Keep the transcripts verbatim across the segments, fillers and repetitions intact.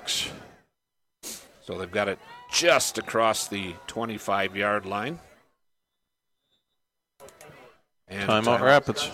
six. So they've got it just across the twenty-five-yard line. And timeout, timeout Rapids.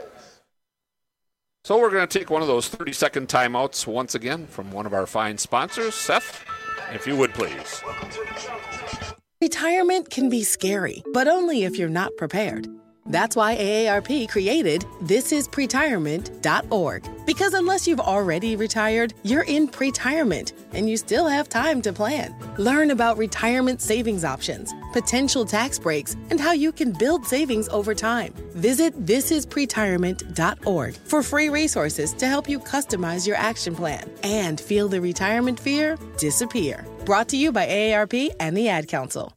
So we're going to take one of those thirty-second timeouts once again from one of our fine sponsors. Seth, if you would please. Retirement can be scary, but only if you're not prepared. That's why A A R P created this is pretirement dot org. Because unless you've already retired, you're in pretirement, and you still have time to plan. Learn about retirement savings options, potential tax breaks, and how you can build savings over time. Visit this is pretirement dot org for free resources to help you customize your action plan and feel the retirement fear disappear. Brought to you by A A R P and the Ad Council.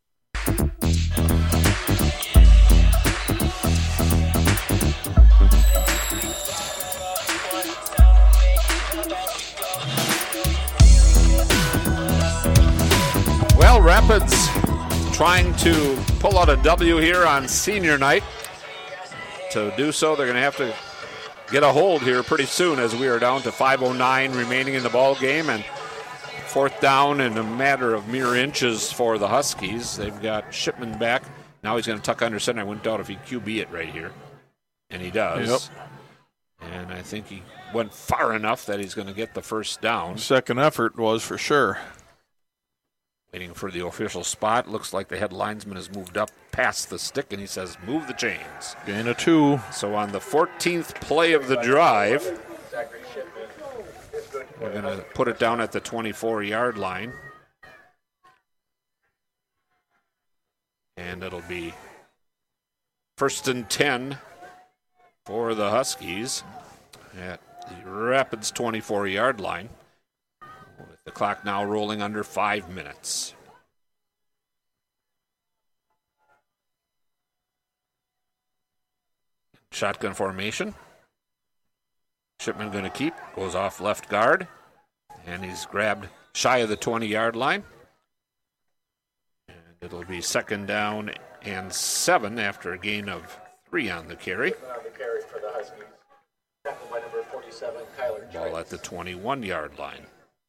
Well, Rapids trying to pull out a W here on senior night. To do so, they're going to have to get a hold here pretty soon as we are down to five oh nine remaining in the ball game, and fourth down in a matter of mere inches for the Huskies. They've got Shipman back. Now he's going to tuck under center. I wouldn't doubt if he Q B it right here, and he does. Yep. And I think he went far enough that he's going to get the first down. Second effort was for sure. Waiting for the official spot. Looks like the head linesman has moved up past the stick, and he says, move the chains. Gain of two. So on the fourteenth play of the drive, we're going to put it down at the twenty-four-yard line. And it'll be first and ten for the Huskies at the Rapids twenty-four-yard line. With the clock now rolling under five minutes. Shotgun formation. Shipman going to keep. Goes off left guard. And he's grabbed shy of the twenty-yard line. And it'll be second down and seven after a gain of three on the carry. Ball at the twenty-one-yard line.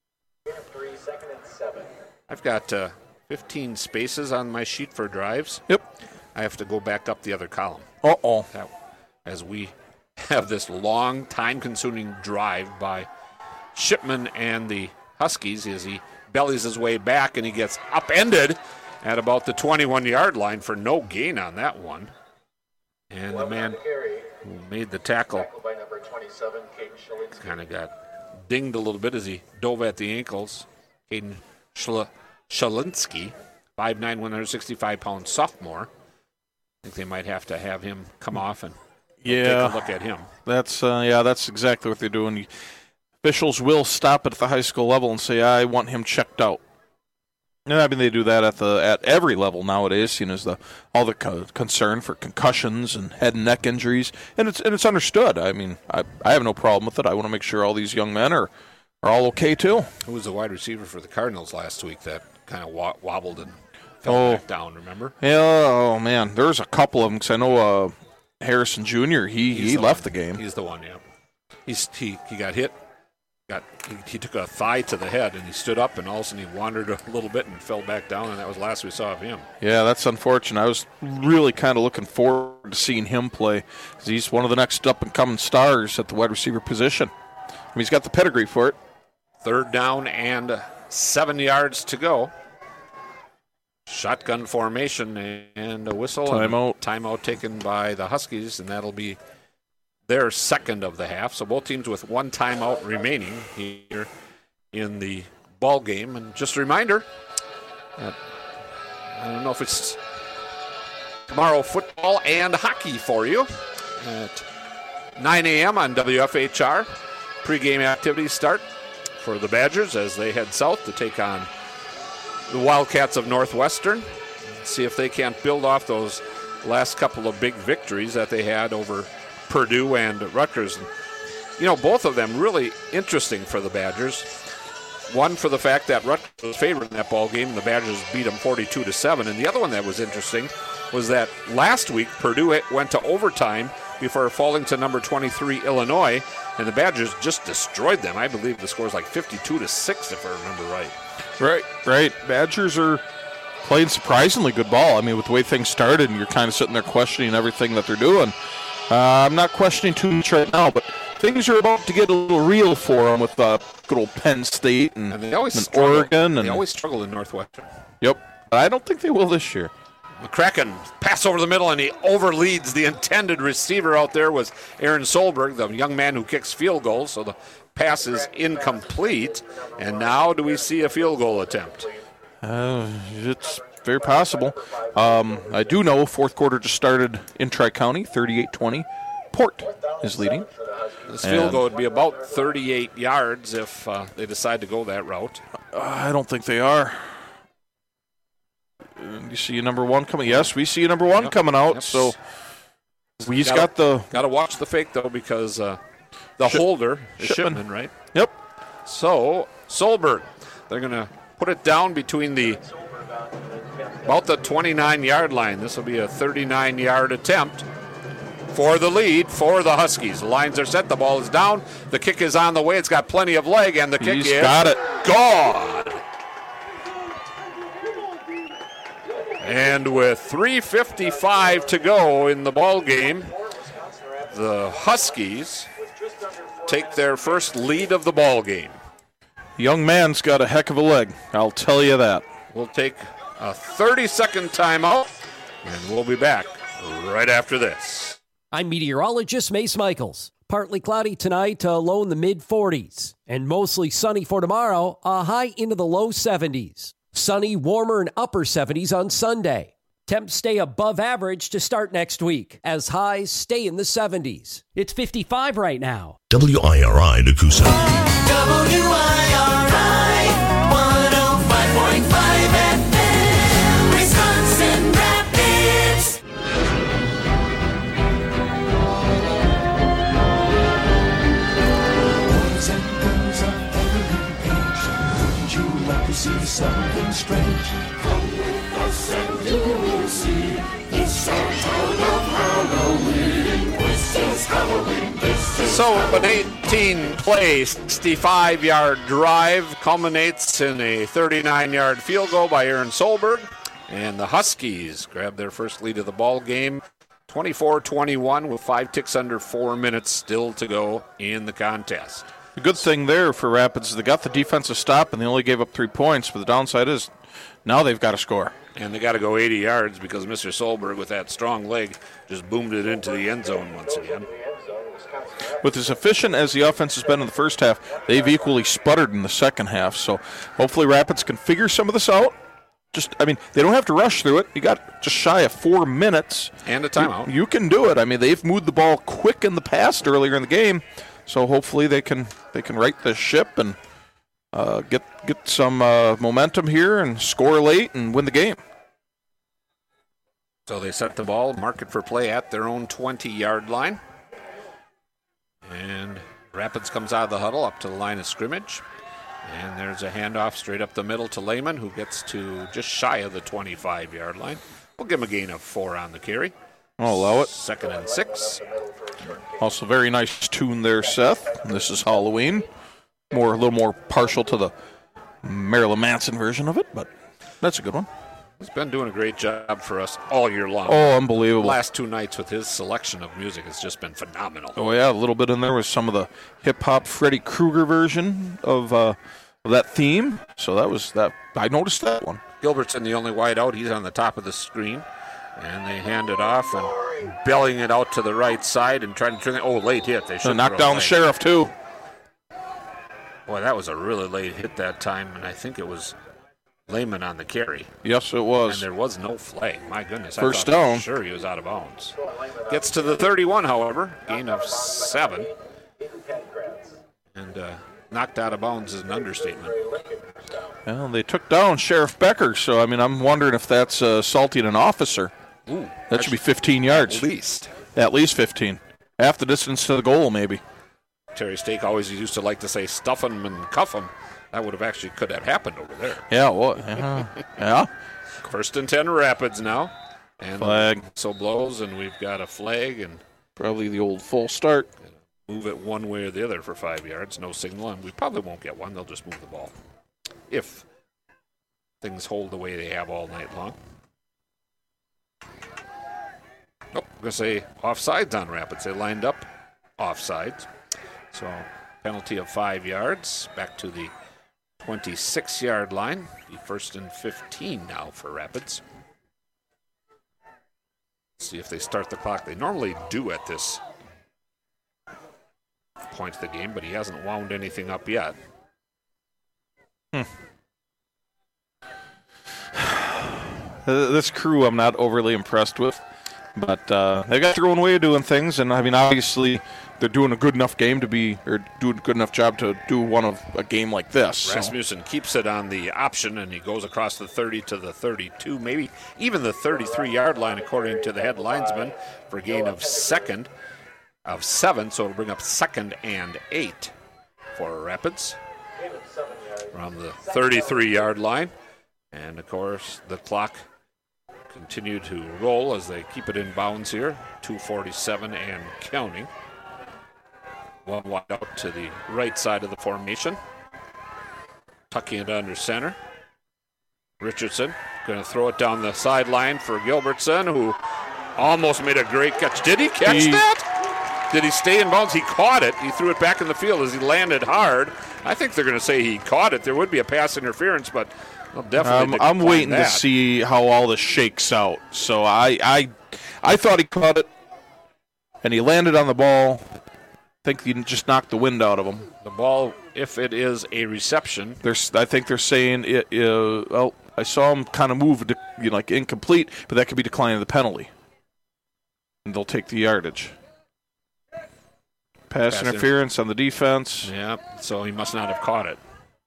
I've got uh, fifteen spaces on my sheet for drives. Yep. I have to go back up the other column. Uh-oh. That, as we have this long, time-consuming drive by Shipman and the Huskies as he bellies his way back and he gets upended at about the twenty-one-yard line for no gain on that one. And the man who made the tackle kind of got dinged a little bit as he dove at the ankles. Caden Shalinsky, five nine, one hundred sixty-five pound sophomore. I think they might have to have him come off and yeah, take a look at him. That's uh, yeah, that's exactly what they're doing. Officials will stop at the high school level and say, "I want him checked out." And I mean, they do that at the at every level nowadays. You know, as the all the co- concern for concussions and head and neck injuries, and it's and it's understood. I mean, I I have no problem with it. I want to make sure all these young men are are all okay too. Who was the wide receiver for the Cardinals last week that kind of wa- wobbled and fell oh. back down? Remember? Yeah. Oh man, there's a couple of them because I know uh, Harrison Junior He He's he the left one. the game. He's the one. Yeah. He's he he got hit. Got, he, he took a thigh to the head, and he stood up, and all of a sudden he wandered a little bit and fell back down, and that was the last we saw of him. Yeah, that's unfortunate. I was really kind of looking forward to seeing him play because he's one of the next up-and-coming stars at the wide receiver position. I mean, he's got the pedigree for it. Third down and seven yards to go. Shotgun formation and a whistle. Timeout. And timeout taken by the Huskies, and that'll be their second of the half. So both teams with one timeout remaining here in the ball game. And just a reminder, that I don't know if it's tomorrow football and hockey for you at nine a.m. on W F H R. Pre-game activities start for the Badgers as they head south to take on the Wildcats of Northwestern. See if they can't build off those last couple of big victories that they had over Purdue and Rutgers. You know, both of them really interesting for the Badgers. One for the fact that Rutgers was favored in that ball game, and the Badgers beat them forty-two to seven. And the other one that was interesting was that last week Purdue went to overtime. before falling to number twenty-three, Illinois. And the Badgers just destroyed them. I believe the score is like fifty-two to six, if I remember right. Right, right. Badgers are playing surprisingly good ball. I mean, with the way things started, and you're kind of sitting there questioning everything that they're doing. Uh, I'm not questioning too much right now, but things are about to get a little real for them with uh, good old Penn State and, and, they always and struggle. Oregon. They and, always struggle in Northwestern. Yep. But I don't think they will this year. McCracken pass over the middle, and he overleads the intended receiver out there was Aaron Solberg, the young man who kicks field goals. So the pass is incomplete. And now do we see a field goal attempt? Uh, it's very possible. Um, I do know fourth quarter just started in Tri-County, thirty-eight twenty. Port is leading. This field goal would be about thirty-eight yards if uh, they decide to go that route. Uh, I don't think they are. You see a number one coming. Yes, we see a number one yep. coming out. Yep. So we've gotta, got the. Got to watch the fake, though, because uh, the Ship, holder is Shipman. Shipman, right? Yep. So Solberg, they're going to put it down between the about the twenty-nine-yard line. This will be a thirty-nine-yard attempt for the lead for the Huskies. The lines are set. The ball is down. The kick is on the way. It's got plenty of leg, and the kick He's is got it. gone. And with three fifty-five to go in the ball game, the Huskies take their first lead of the ball game. Young man's got a heck of a leg. I'll tell you that. We'll take a thirty-second timeout, and we'll be back right after this. I'm meteorologist Mace Michaels. Partly cloudy tonight, a low in the mid forties, and mostly sunny for tomorrow, a high into the low seventies. Sunny, warmer, and upper seventies on Sunday. Temps stay above average to start next week, as highs stay in the seventies. It's fifty-five right now. W I R I Nakusa. W I R I one oh five point five F M, Wisconsin Rapids. Boys and girls of every age, wouldn't you like to see something strange? Come with us and you will see. It's our town of Halloween. This is Halloween. This is So an eighteen-play, sixty-five-yard drive culminates in a thirty-nine-yard field goal by Aaron Solberg. And the Huskies grab their first lead of the ball game, twenty-four twenty-one, with five ticks under four minutes still to go in the contest. The good thing there for Rapids is they got the defensive stop and they only gave up three points, but the downside is now they've got to score. And they got to go eighty yards because Mister Solberg, with that strong leg, just boomed it into the end zone once again. With as efficient as the offense has been in the first half, they've equally sputtered in the second half. So hopefully Rapids can figure some of this out. Just, I mean, they don't have to rush through it. You got just shy of four minutes. And a timeout. You, you can do it. I mean, they've moved the ball quick in the past earlier in the game. So hopefully they can they can right the ship and uh, get get some uh, momentum here and score late and win the game. So they set the ball, mark it for play at their own twenty-yard line. And Rapids comes out of the huddle up to the line of scrimmage. And there's a handoff straight up the middle to Lehman, who gets to just shy of the twenty-five-yard line. We'll give him a gain of four on the carry. I'll allow it. Second and six. Also, very nice tune there, Seth. This is Halloween. More, a little more partial to the Marilyn Manson version of it, but that's a good one. He's been doing a great job for us all year long. Oh, unbelievable. The last two nights with his selection of music has just been phenomenal. Oh, yeah, a little bit in there was some of the hip-hop Freddy Krueger version of, uh, of that theme. So that was that. I noticed that one. Gilbertson, the only wide out. He's on the top of the screen. And they hand it off and bellying it out to the right side and trying to turn it. Oh, late hit. They should knock down the sheriff, too. Boy, that was a really late hit that time, and I think it was Lehman on the carry. Yes, it was. And there was no flag. My goodness. First I thought down. For sure he was out of bounds. Gets to the thirty-one, however. Gain of seven. And uh, knocked out of bounds is an understatement. Well, they took down Sheriff Becker, so, I mean, I'm wondering if that's uh, assaulting an officer. Ooh, that should be fifteen yards. At least. At least fifteen. Half the distance to the goal, maybe. Terry Stake always used to like to say stuff him and cuff him. That would have actually could have happened over there. Yeah, what? Yeah. yeah. First and ten Rapids now. And flag. So blows, and we've got a flag. And Probably the old full start. Move it one way or the other for five yards. No signal, and we probably won't get one. They'll just move the ball if things hold the way they have all night long. Nope, I'm going to say offsides on Rapids. They lined up offsides. So penalty of five yards. Back to the twenty-six-yard line. The first and fifteen now for Rapids. See if they start the clock. They normally do at this point of the game, but he hasn't wound anything up yet. Hmm. This crew I'm not overly impressed with, but uh, they got their own way of doing things, and I mean, obviously they're doing a good enough game to be, or doing a good enough job to do one of a game like this. So. Rasmussen keeps it on the option, and he goes across the thirty to the thirty-two, maybe even the thirty-three-yard line, according to the head linesman, for a gain of second of seven, so it'll bring up second and eight for Rapids around the thirty-three-yard line. And, of course, the clock continue to roll as they keep it in bounds here. two forty-seven and counting. One wide out to the right side of the formation. Tucking it under center. Richardson going to throw it down the sideline for Gilbertson, who almost made a great catch. Did he catch he, that? Did he stay in bounds? He caught it. He threw it back in the field as he landed hard. I think they're going to say he caught it. There would be a pass interference, but I'll definitely um, I'm waiting that. to see how all this shakes out. So I, I, I thought he caught it, and he landed on the ball. I think he just knocked the wind out of him. The ball, if it is a reception. There's, I think they're saying, it, uh, well, I saw him kind of move, to, you know, like incomplete, but that could be declining the penalty. And they'll take the yardage. Pass, Pass interference in. on the defense. Yeah, so he must not have caught it.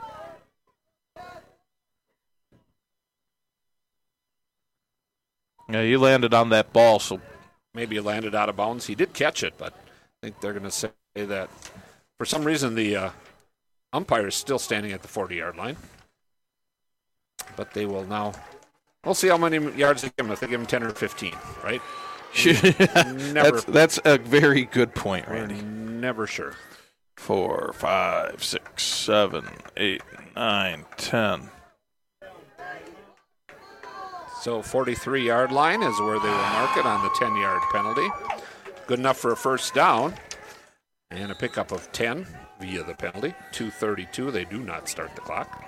Yeah, he landed on that ball, so maybe he landed out of bounds. He did catch it, but I think they're going to say that for some reason the uh, umpire is still standing at the forty-yard line. But they will now. We'll see how many yards they give him. If they give him ten or fifteen, right? never, that's, that's a very good point, Randy. Never sure. Four, five, six, seven, eight, nine, ten. So forty-three-yard line is where they will mark it on the ten-yard penalty. Good enough for a first down. And a pickup of ten via the penalty. two thirty-two. They do not start the clock.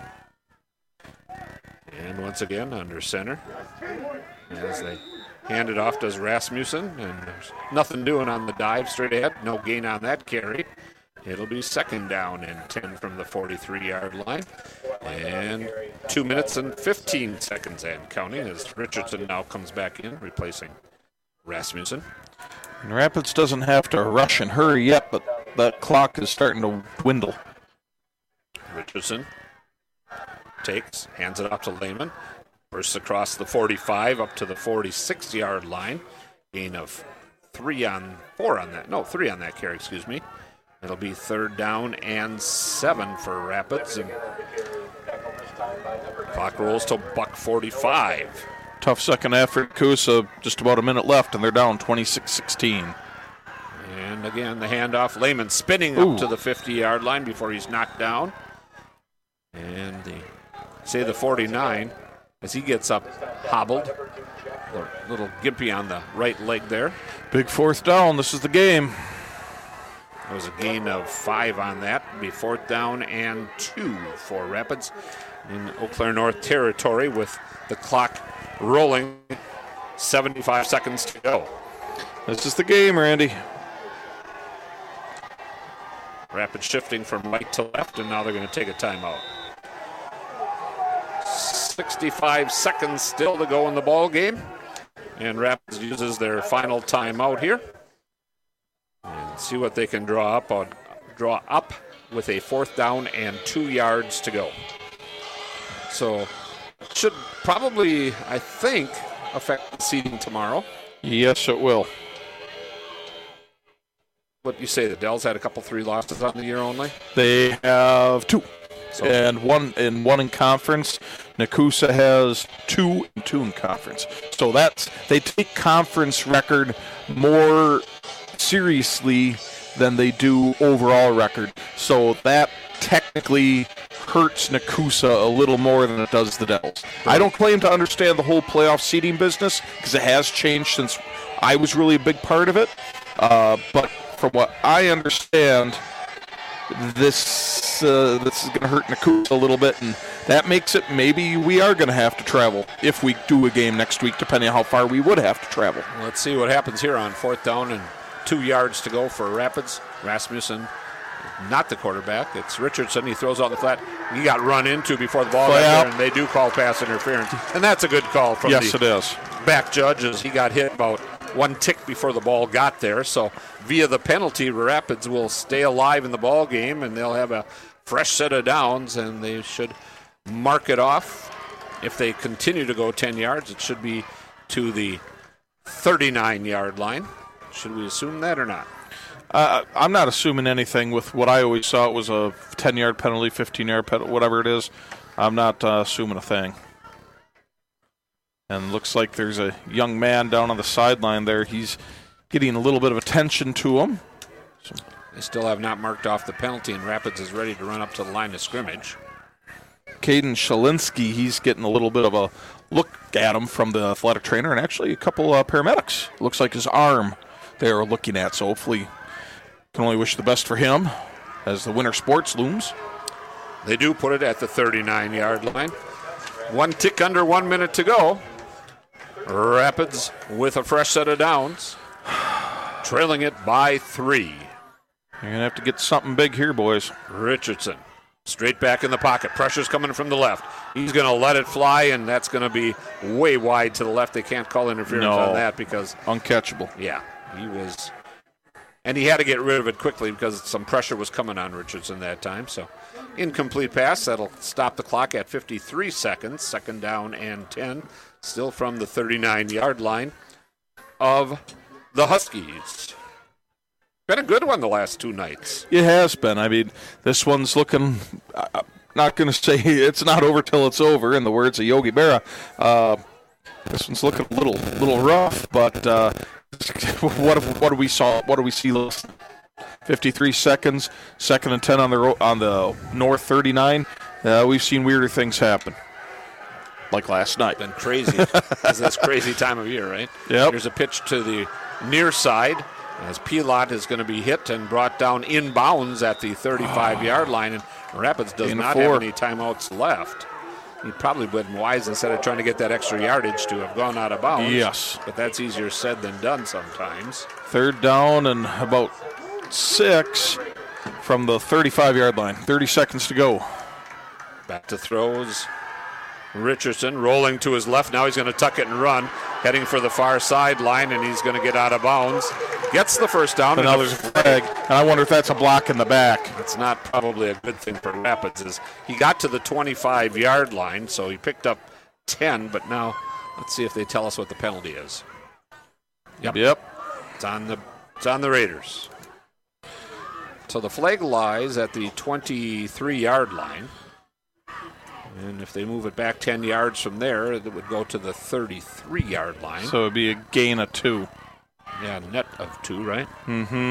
And once again, under center. As they hand it off, does Rasmussen. And there's nothing doing on the dive straight ahead. No gain on that carry. It'll be second down and ten from the forty-three-yard line. And two minutes and fifteen seconds and counting as Richardson now comes back in, replacing Rasmussen. And Rapids doesn't have to rush and hurry yet, but that clock is starting to dwindle. Richardson takes, hands it off to Lehman. Bursts across the forty-five up to the forty-six-yard line. Gain of three on, four on that, no, three on that carry, excuse me. It'll be third down and seven for Rapids. And clock rolls to buck forty-five. Tough second effort, Coosa. Just about a minute left, and they're down twenty-six sixteen. And again, the handoff. Lehman spinning Ooh. up to the fifty-yard line before he's knocked down. And the, say the forty-nine, as he gets up, hobbled. A little gimpy on the right leg there. Big fourth down. This is the game. There was a gain of five on that. It'll be fourth down and two for Rapids in Eau Claire North territory with the clock rolling. seventy-five seconds to go. This is the game, Randy. Rapids shifting from right to left, and now they're going to take a timeout. sixty-five seconds still to go in the ball game, and Rapids uses their final timeout here. And see what they can draw up on, draw up with a fourth down and two yards to go. So should probably, I think, affect the seeding tomorrow. Yes, it will. What do you say? The Dells had a couple three losses on the year only? They have two. So, and one and one in conference. Nakusa has two and two in conference. So that's they take conference record more seriously than they do overall record. So that technically hurts Nakusa a little more than it does the Devils. I don't claim to understand the whole playoff seeding business because it has changed since I was really a big part of it. Uh, but from what I understand, this uh, this is going to hurt Nakusa a little bit, and that makes it maybe we are going to have to travel if we do a game next week, depending on how far we would have to travel. Let's see what happens here on fourth down and two yards to go for Rapids. Rasmussen, not the quarterback. It's Richardson. He throws out the flat. He got run into before the ball got there, and they do call pass interference. And that's a good call from yes, the it is. back judge as he got hit about one tick before the ball got there. So via the penalty, Rapids will stay alive in the ball game, and they'll have a fresh set of downs, and they should mark it off. If they continue to go ten yards, it should be to the thirty-nine-yard line. Should we assume that or not? Uh, I'm not assuming anything with what I always saw. It was a ten-yard penalty, fifteen-yard penalty, whatever it is. I'm not uh, assuming a thing. And looks like there's a young man down on the sideline there. He's getting a little bit of attention to him. So. They still have not marked off the penalty, and Rapids is ready to run up to the line of scrimmage. Caden Shalinsky, he's getting a little bit of a look at him from the athletic trainer, and actually a couple uh, paramedics. Looks like his arm they're looking at, so hopefully can only wish the best for him as the winter sports looms. They do put it at the thirty-nine-yard line. One tick under one minute to go. Rapids with a fresh set of downs, trailing it by three. You're going to have to get something big here, boys. Richardson, straight back in the pocket. Pressure's coming from the left. He's going to let it fly, and that's going to be way wide to the left. They can't call interference no. on that because... Uncatchable. Yeah, he was... And he had to get rid of it quickly because some pressure was coming on Richardson that time. So, incomplete pass. That'll stop the clock at fifty-three seconds. Second down and ten. Still from the thirty-nine-yard line of the Huskies. Been a good one the last two nights. It has been. I mean, this one's looking... I'm not going to say it's not over till it's over, in the words of Yogi Berra. Uh, this one's looking a little little rough, but... Uh, What what do we saw? What do we see? fifty-three seconds, second and ten on the on the north thirty-nine. Uh, we've seen weirder things happen, like last night. Been crazy. It's this crazy time of year, right? Yep. Here's a pitch to the near side as Pilot is going to be hit and brought down inbounds at the thirty-five-yard line, and Rapids does Gain not four. have any timeouts left. He probably would have been wise instead of trying to get that extra yardage to have gone out of bounds. Yes. But that's easier said than done sometimes. Third down and about six from the thirty-five-yard line. thirty seconds to go. Back to throws. Richardson rolling to his left. Now he's going to tuck it and run. Heading for the far sideline, and he's going to get out of bounds. Gets the first down. And now there's a flag, and I wonder if that's a block in the back. That's not probably a good thing for Rapids. Is he got to the twenty-five-yard line, so he picked up ten, but now let's see if they tell us what the penalty is. Yep. Yep. It's on the it's on the Raiders. So the flag lies at the twenty-three-yard line. And if they move it back ten yards from there, it would go to the thirty-three-yard line. So it would be a gain of two. Yeah, net of two, right? Mm-hmm.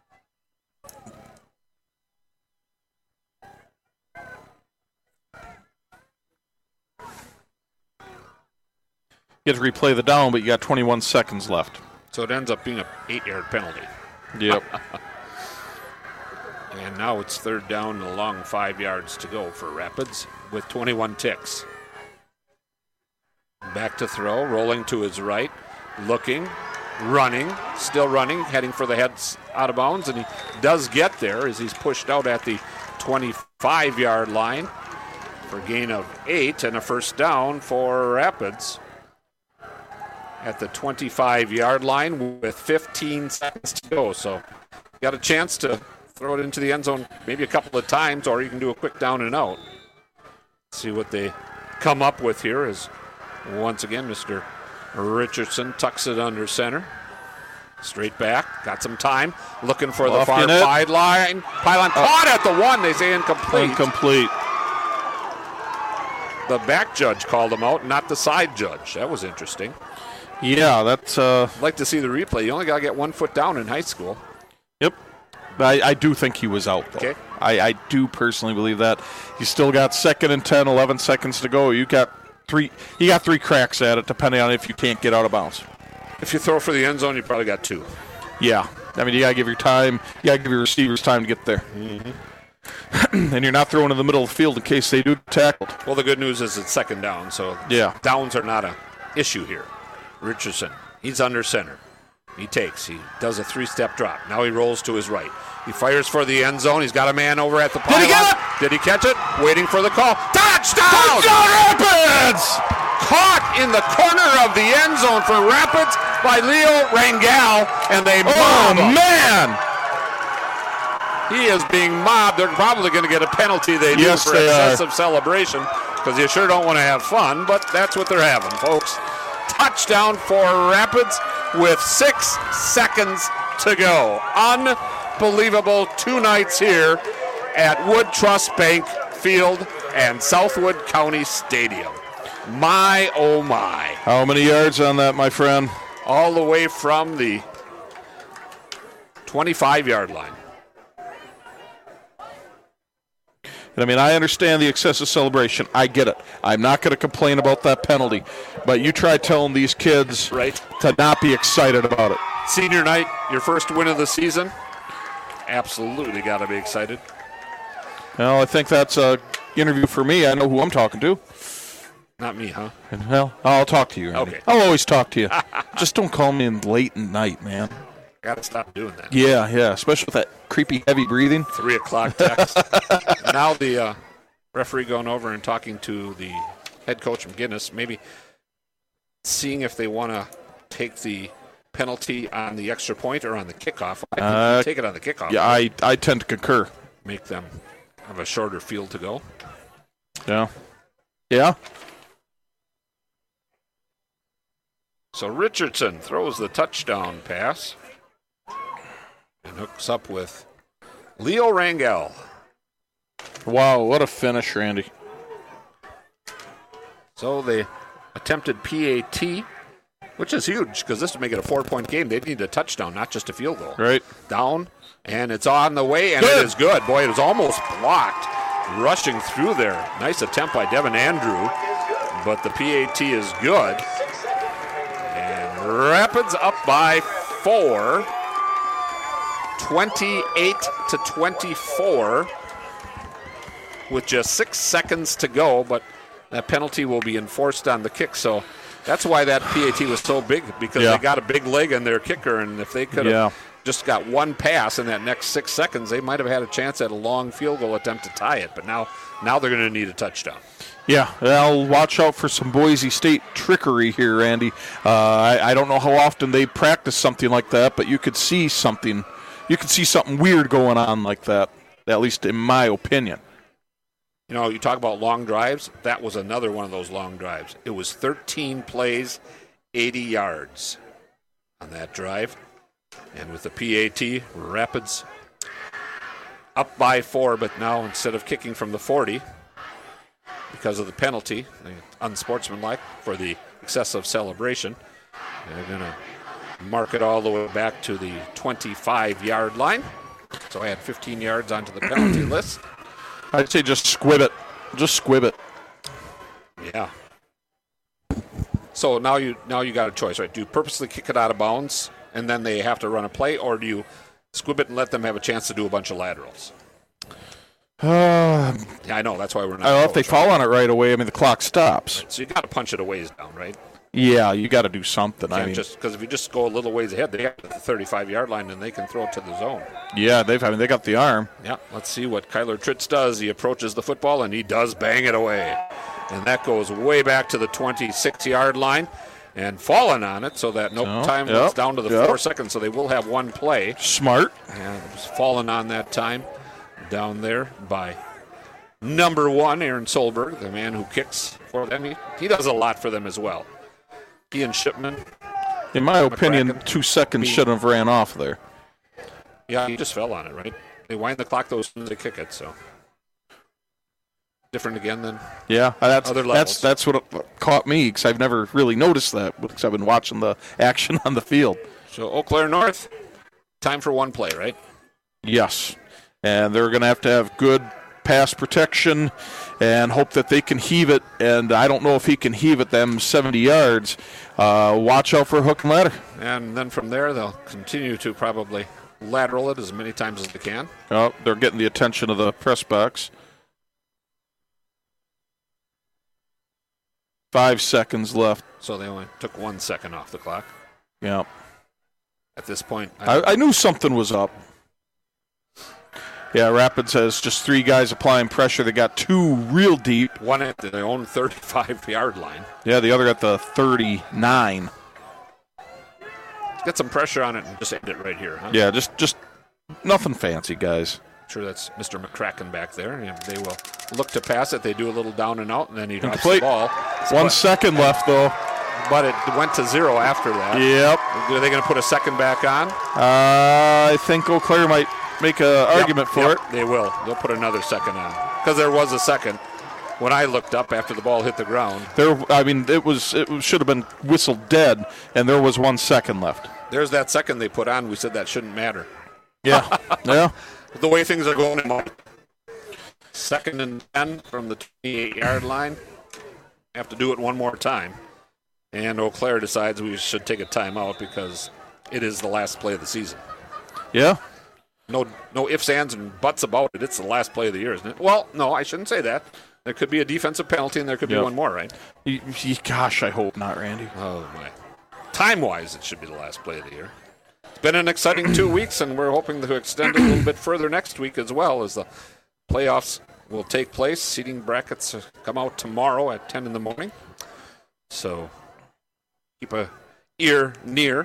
You have to replay the down, but you got twenty-one seconds left. So it ends up being an eight-yard penalty. Yep. And now it's third down and a long five yards to go for Rapids with twenty-one ticks. Back to throw, rolling to his right, looking, running, still running, heading for the heads out of bounds, and he does get there as he's pushed out at the twenty-five-yard line for a gain of eight and a first down for Rapids at the twenty-five-yard line with fifteen seconds to go. So got a chance to throw it into the end zone maybe a couple of times, or you can do a quick down and out. See what they come up with here as once again Mister Richardson tucks it under center. Straight back, got some time, looking for the far sideline. Pylon caught at the one, they say incomplete. Incomplete. The back judge called him out, not the side judge. That was interesting. Yeah, that's. Uh, I'd like to see the replay. You only got to get one foot down in high school. Yep. I, I do think he was out, though. Okay. I, I do personally believe that. You still got second and ten, eleven seconds to go. You got three. You got three cracks at it, depending on if you can't get out of bounds. If you throw for the end zone, you probably got two. Yeah. I mean, you got to give your time. You got to give your receivers time to get there. Mm-hmm. And you're not throwing in the middle of the field in case they do tackle. Well, the good news is it's second down, so yeah. downs are not an issue here. Richardson, he's under center. He takes. He does a three-step drop. Now he rolls to his right. He fires for the end zone. He's got a man over at the pylon. Did he get it? Did he catch it? Waiting for the call. Touchdown! Touchdown Rapids! Caught in the corner of the end zone for Rapids by Leo Rangel, and they mob Oh, him. man! He is being mobbed. They're probably going to get a penalty they do Yes, for they excessive celebration because you sure don't want to have fun, but that's what they're having, folks. Touchdown for Rapids with six seconds to go. Unbelievable two nights here at Wood Trust Bank Field and Southwood County Stadium. My, oh my. How many yards on that, my friend? All the way from the twenty-five-yard line. I mean, I understand the excessive celebration. I get it. I'm not going to complain about that penalty. But you try telling these kids right. to not be excited about it. Senior night, your first win of the season. Absolutely got to be excited. Well, I think that's an interview for me. I know who I'm talking to. Not me, huh? And, well, I'll talk to you, Randy. Okay. I'll always talk to you. Just don't call me in late at night, man. Got to stop doing that. Yeah, yeah, especially with that creepy, heavy breathing. Three o'clock text. Now the uh, referee going over and talking to the head coach McGinnis, maybe seeing if they want to take the penalty on the extra point or on the kickoff. I think Uh, take it on the kickoff. Yeah, I, I tend to concur. Make them have a shorter field to go. Yeah. Yeah. So Richardson throws the touchdown pass and hooks up with Leo Rangel. Wow, what a finish, Randy. So they attempted P A T, which is huge because this would make it a four-point game. They need a touchdown, not just a field goal. Right. Down, and it's on the way, and Good. it is good. Boy, it was almost blocked. Rushing through there. Nice attempt by Devin Andrew, but the P A T is good. And Rapids up by four. twenty-eight to twenty-four with just six seconds to go, but that penalty will be enforced on the kick. So that's why that P A T was so big, because Yeah. they got a big leg on their kicker, and if they could have Yeah. just got one pass in that next six seconds, they might have had a chance at a long field goal attempt to tie it. But now, now they're going to need a touchdown. Yeah, well, watch out for some Boise State trickery here, Randy. Uh, I, I don't know how often they practice something like that, but you could see something. You could see something weird going on like that, at least in my opinion. You know, you talk about long drives. That was another one of those long drives. It was thirteen plays, eighty yards on that drive. And with the P A T, Rapids up by four, but now instead of kicking from the forty, because of the penalty, unsportsmanlike for the excessive celebration, they're going to mark it all the way back to the twenty-five-yard line. So add fifteen yards onto the penalty list. I'd say just squib it. Just squib it. Yeah. So now you now you got a choice, right? Do you purposely kick it out of bounds and then they have to run a play, or do you squib it and let them have a chance to do a bunch of laterals? Uh, Yeah, I know. That's why we're not. I don't know if they coach, fall on it right away. I mean, the clock stops. right? So you got to punch it a ways down, right? Yeah, you got to do something. I Can't mean, just because if you just go a little ways ahead, they have the thirty-five-yard line and they can throw it to the zone. yeah, they've. I mean, they got the arm. Yeah, let's see what Kyler Tritz does. He approaches the football and he does bang it away, and that goes way back to the twenty-six-yard line. And falling on it, so that no So, time yep, it's down to the yep. four seconds, so they will have one play. Smart. And it was fallen on that time down there by number one, Aaron Solberg, the man who kicks for them. He, he does a lot for them as well. He and Shipman, In my opinion, McCracken. two seconds Bean. shouldn't have ran off there. yeah, he just fell on it, right? They wind the clock though as soon as they kick it, so. different again than Yeah, that's other that's levels. that's what caught me because I've never really noticed that because I've been watching the action on the field. So Eau Claire North, time for one play, right? Yes, and they're going to have to have good pass protection and hope that they can heave it. And I don't know if he can heave it them seventy yards. Uh, watch out for hook and ladder. And then from there, they'll continue to probably lateral it as many times as they can. Oh, they're getting the attention of the press box. Five seconds left. So they only took one second off the clock. Yeah. At this point, I, I knew something was up. Yeah, Rapids has just three guys applying pressure. They got two real deep. one at their own thirty-five-yard line. Yeah, the other at the thirty-nine. Get some pressure on it and just end it right here, huh? Yeah, just just nothing fancy, guys. Sure, that's Mister McCracken back there. And they will look to pass it. They do a little down and out, and then he drops Incomplete. the ball. One But- second left, though. But it went to zero after that. Yep. Are they going to put a second back on? Uh, I think Eau Claire might make an argument Yep, for yep, it. They will. They'll put another second on. Because there was a second when I looked up after the ball hit the ground. There, I mean, it was it should have been whistled dead, and there was one second left. There's that second they put on. We said that shouldn't matter. Yeah, yeah. The way things are going. Second and ten from the twenty-eight-yard line. Have to do it one more time. And Eau Claire decides we should take a timeout because it is the last play of the season. Yeah. No no ifs, ands, and buts about it. It's the last play of the year, isn't it? Well, no, I shouldn't say that. There could be a defensive penalty, and there could Yep. be one more, right? Y- y- Gosh, I hope not, Randy. Oh, my. Time-wise, it should be the last play of the year. It's been an exciting two weeks, and we're hoping to extend it a little bit further next week as well as the playoffs will take place. Seeding brackets come out tomorrow at ten in the morning. So keep a ear near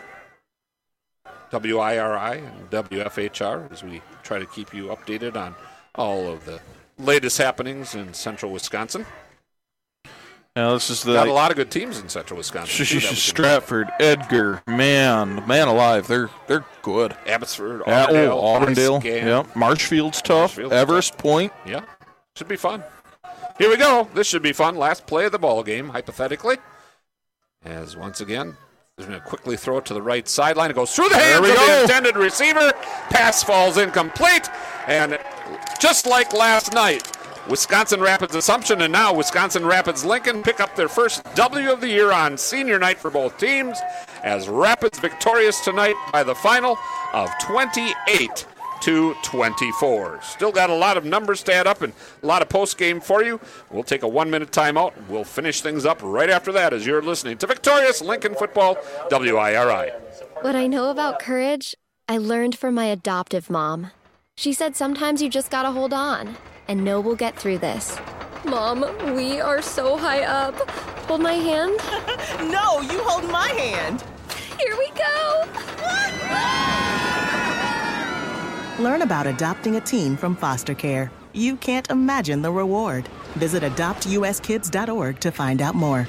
W I R I and W F H R as we try to keep you updated on all of the latest happenings in central Wisconsin. Now this is the Got a lot of good teams in central Wisconsin. too, that we can- Stratford, Edgar, man, man alive. They're they're good. Abbotsford, Yeah, Auburndale, oh, Auburndale. Price, Yep. Marshfield's tough. Marshfield's Everest Point. Yeah, should be fun. Here we go. This should be fun. Last play of the ball game, hypothetically. As once again, they're going to quickly throw it to the right sideline. It goes through the hands we of go. the intended receiver. Pass falls incomplete. And just like last night, Wisconsin Rapids Assumption and now Wisconsin Rapids Lincoln pick up their first W of the year on senior night for both teams as Rapids victorious tonight by the final of twenty-eight to twenty-four. Still got a lot of numbers to add up and a lot of post game for you. We'll take a one-minute timeout. We'll finish things up right after that as you're listening to Victorious Lincoln Football, W I R I. What I know about courage, I learned from my adoptive mom. She said sometimes you just gotta hold on and know we'll get through this. Mom, we are so high up. Hold my hand. No, you hold my hand. Here we go. Learn about adopting a teen from foster care. You can't imagine the reward. Visit adopt u s kids dot org to find out more.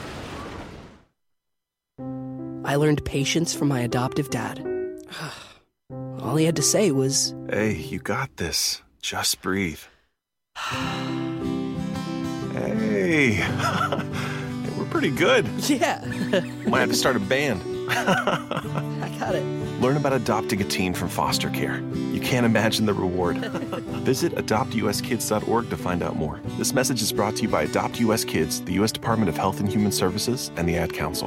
I learned patience from my adoptive dad. All he had to say was, "Hey, you got this. Just breathe." Hey, we're pretty good. yeah, Might have to start a band. I got it. Learn about adopting a teen from foster care. You can't imagine the reward. Visit adopt u s kids dot org to find out more. This message is brought to you by Adopt U S Kids, the U S Department of Health and Human Services, and the Ad Council.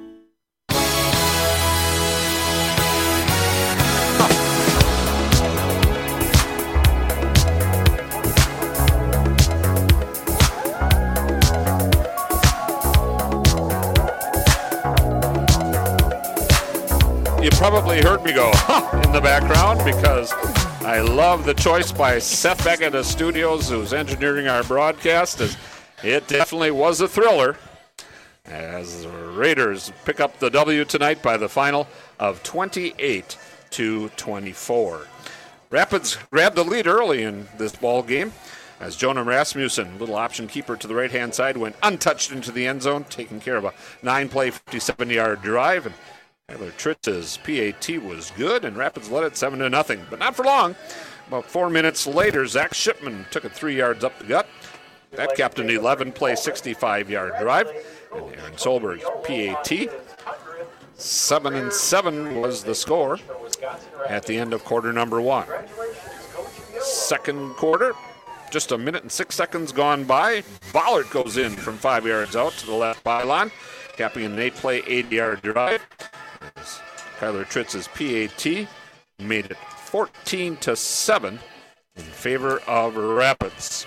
You probably heard me go huh, in the background because I love the choice by Seth Beckett of Studios, who's engineering our broadcast. As it definitely was a thriller as the Raiders pick up the W tonight by the final of twenty-eight to twenty-four. Rapids grabbed the lead early in this ball game as Jonah Rasmussen, little option keeper to the right-hand side, went untouched into the end zone, taking care of a nine-play, fifty-seven-yard drive. And Tyler Tritz's P A T was good, and Rapids led it seven to nothing, but not for long. About four minutes later, Zach Shipman took it three yards up the gut. That capped an eleven-play, sixty-five-yard drive. And Aaron Solberg's P A T. Seven and seven was the score at the end of quarter number one. Second quarter, just a minute and six seconds gone by. Bollard goes in from five yards out to the left pylon, capping an eight-play, eighty-yard drive. As Kyler Tritz's P A T made it fourteen to seven in favor of Rapids.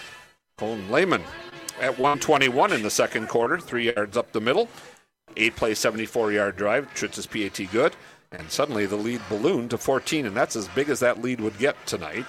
Colin Lehman at one twenty-one in the second quarter, three yards up the middle. Eight-play, seventy-four-yard drive. Tritz's P A T good. And suddenly the lead ballooned to fourteen, and that's as big as that lead would get tonight.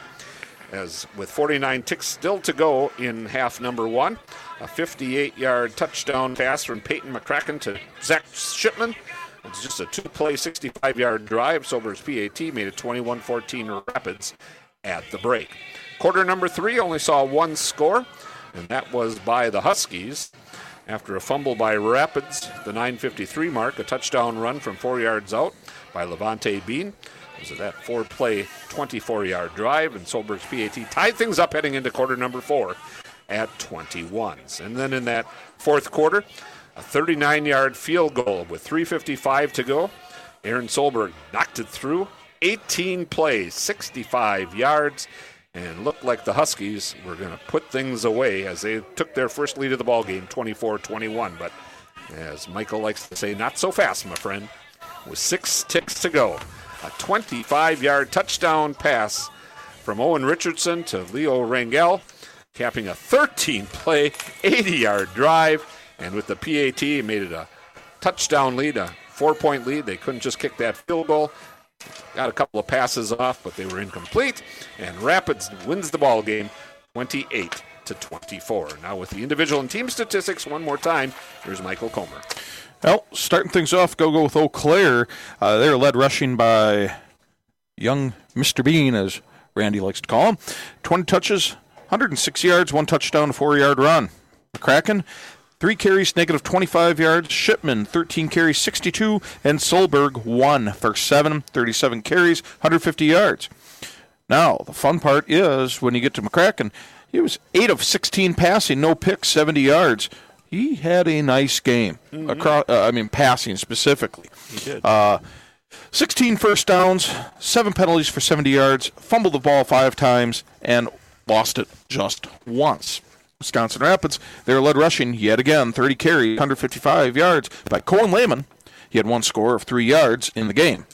As with forty-nine ticks still to go in half number one, a fifty-eight-yard touchdown pass from Peyton McCracken to Zach Shipman. It's just a two-play, sixty-five-yard drive. Solberg's P A T made it twenty-one fourteen Rapids at the break. Quarter number three only saw one score, and that was by the Huskies. After a fumble by Rapids, the nine fifty-three mark, a touchdown run from four yards out by Levante Bean. It was that four-play, twenty-four-yard drive, and Solberg's P A T tied things up heading into quarter number four at twenty-ones. And then in that fourth quarter, a thirty-nine-yard field goal with three fifty-five to go. Aaron Solberg knocked it through. eighteen plays, sixty-five yards, and looked like the Huskies were going to put things away as they took their first lead of the ballgame, twenty-four twenty-one. But as Michael likes to say, not so fast, my friend. With six ticks to go, a twenty-five-yard touchdown pass from Owen Richardson to Leo Rangel, capping a thirteen-play, eighty-yard drive. And with the P A T, it made it a touchdown lead, a four-point lead. They couldn't just kick that field goal. Got a couple of passes off, but they were incomplete. And Rapids wins the ball game twenty-eight to twenty-four. Now with the individual and team statistics one more time, here's Michael Comer. Well, starting things off, go go with Eau Claire. Uh, they're led rushing by young Mister Bean, as Randy likes to call him. twenty touches, one hundred six yards, one touchdown, four-yard run. McCracken, three carries, negative twenty-five yards. Shipman, thirteen carries, sixty-two. And Solberg, one for seven, thirty-seven carries, one hundred fifty yards. Now, the fun part is when you get to McCracken, he was eight of sixteen passing, no picks, seventy yards. He had a nice game, mm-hmm. across, uh, I mean, passing specifically. He did. Uh, sixteen first downs, seven penalties for seventy yards, fumbled the ball five times, and lost it just once. Wisconsin Rapids, they're led rushing yet again, thirty carries, one hundred fifty-five yards by Colin Lehman. He had one score of three yards in the game.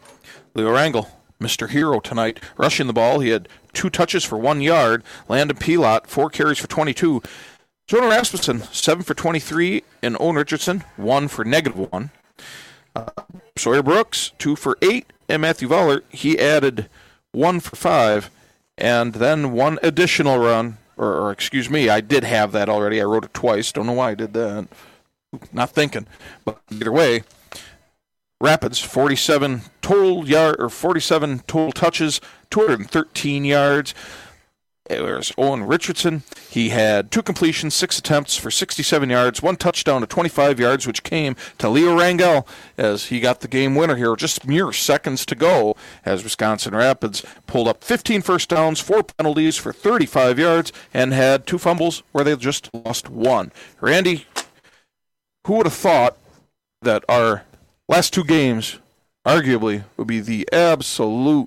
Leo Rangel, Mister Hero tonight, rushing the ball. He had two touches for one yard. Landon Pilot, four carries for twenty-two. Jonah Rasmussen, seven for twenty-three. And Owen Richardson, one for negative one. Uh, Sawyer Brooks, two for eight. And Matthew Voller, he added one for five. And then one additional run. Or, or excuse me, I did have that already. I wrote it twice. Don't know why I did that. Not thinking. But either way, Rapids, forty-seven total yard or forty-seven total touches, two hundred thirteen yards. There's Owen Richardson. He had two completions, six attempts for sixty-seven yards, one touchdown to twenty-five yards, which came to Leo Rangel as he got the game winner here. Just mere seconds to go as Wisconsin Rapids pulled up fifteen first downs, four penalties for thirty-five yards, and had two fumbles where they just lost one. Randy, who would have thought that our last two games arguably would be the absolute